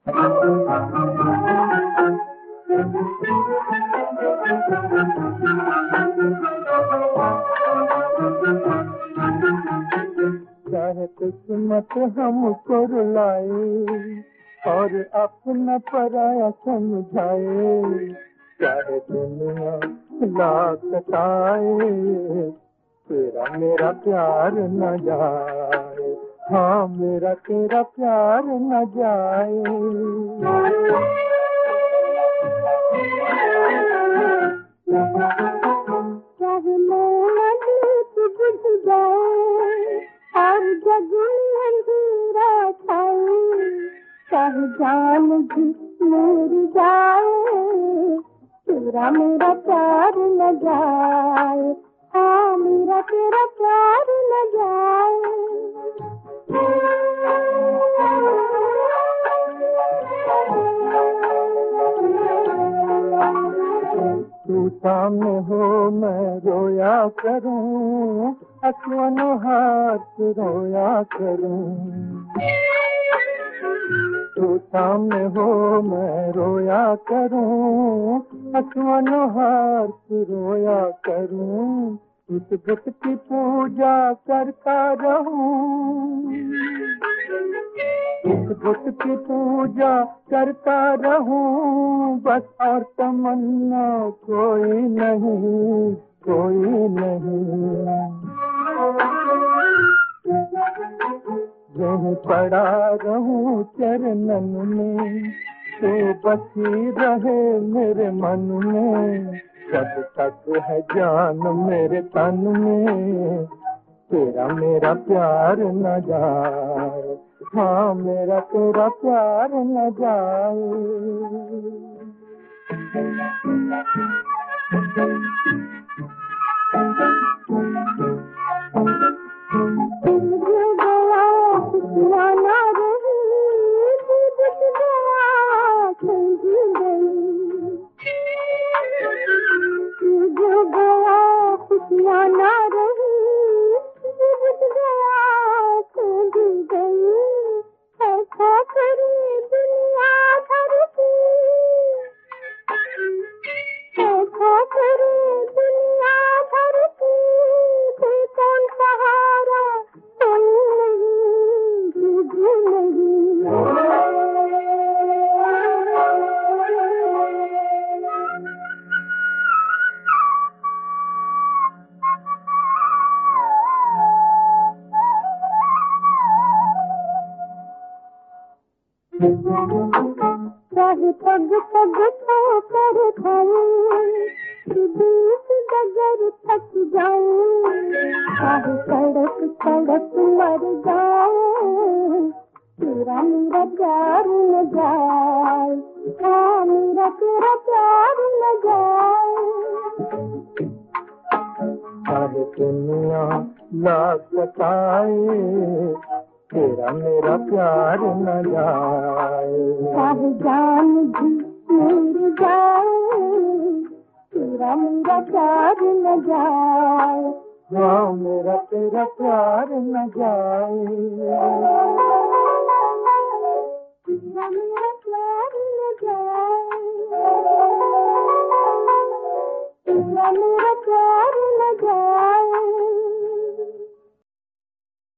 चाहे किस्मत हमको रुलाए और अपना पराया समझाए, चाहे दुनिया लाख सताए, तेरा मेरा प्यार न जाए। हाँ, मेरा तेरा प्यार न जाए। चाहे मेरा दिल बुझ जाए और जग में अंधेरा छाए, चाहे जान भी मेरी जाए, तेरा मेरा प्यार न जाए। हाँ, मेरा तेरा प्यार न जाए। तू सामने हो मैं रोया करूं, अखियों हाथ रोया करूं। तू सामने हो मैं रोया करूं, अखियों हाथ रोया करूं। इस बुत की पूजा करता रहूं, इस बुत की पूजा करता रहूं, बस और तमन्ना कोई नहीं, कोई नहीं। यहीं पड़ा रहूं चरणन में, तो बसी रहे मेरे मन में, जब तक है जान मेरे तन में, तेरा मेरा प्यार न जाए। हाँ, मेरा तेरा प्यार न जाए। चाहे पग पग ठोकर खाऊं, बीच डगर थक जाऊं, चाहे सड़क सड़क मर जाऊं, तेरा मेरा प्यार न जाए। हाँ, मेरा तेरा प्यार न जाए। चाहे दुनिया लाख सताए, तेरा मेरा प्यार न जाए। चाहे जान भी मेरी जाए, तेरा मेरा प्यार न जाए। हाँ, मेरा तेरा प्यार न जाए। तेरा मेरा प्यार न जाए। तेरा मेरा